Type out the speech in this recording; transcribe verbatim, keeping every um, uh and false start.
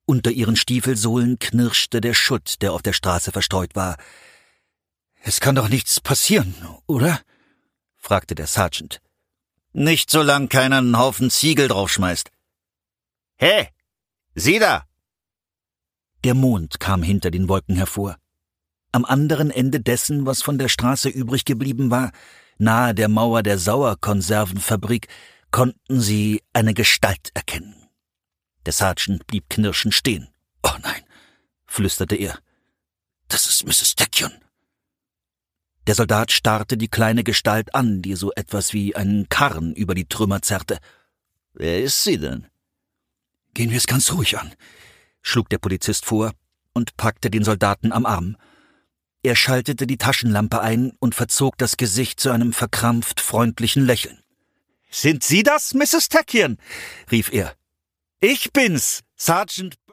Unter ihren Stiefelsohlen knirschte der Schutt, der auf der Straße verstreut war. »Es kann doch nichts passieren, oder?« fragte der Sergeant. »Nicht, solange keiner einen Haufen Ziegel draufschmeißt.« »Hey, sieh da!« Der Mond kam hinter den Wolken hervor. Am anderen Ende dessen, was von der Straße übrig geblieben war, nahe der Mauer der Sauerkonservenfabrik, konnten sie eine Gestalt erkennen. Der Sergeant blieb knirschend stehen. »Oh nein«, flüsterte er, »das ist Misses Tachyon.« Der Soldat starrte die kleine Gestalt an, die so etwas wie einen Karren über die Trümmer zerrte. »Wer ist sie denn?« »Gehen wir es ganz ruhig an«, schlug der Polizist vor und packte den Soldaten am Arm. Er schaltete die Taschenlampe ein und verzog das Gesicht zu einem verkrampft freundlichen Lächeln. »Sind Sie das, Misses Tachyon?« rief er. »Ich bin's, Sergeant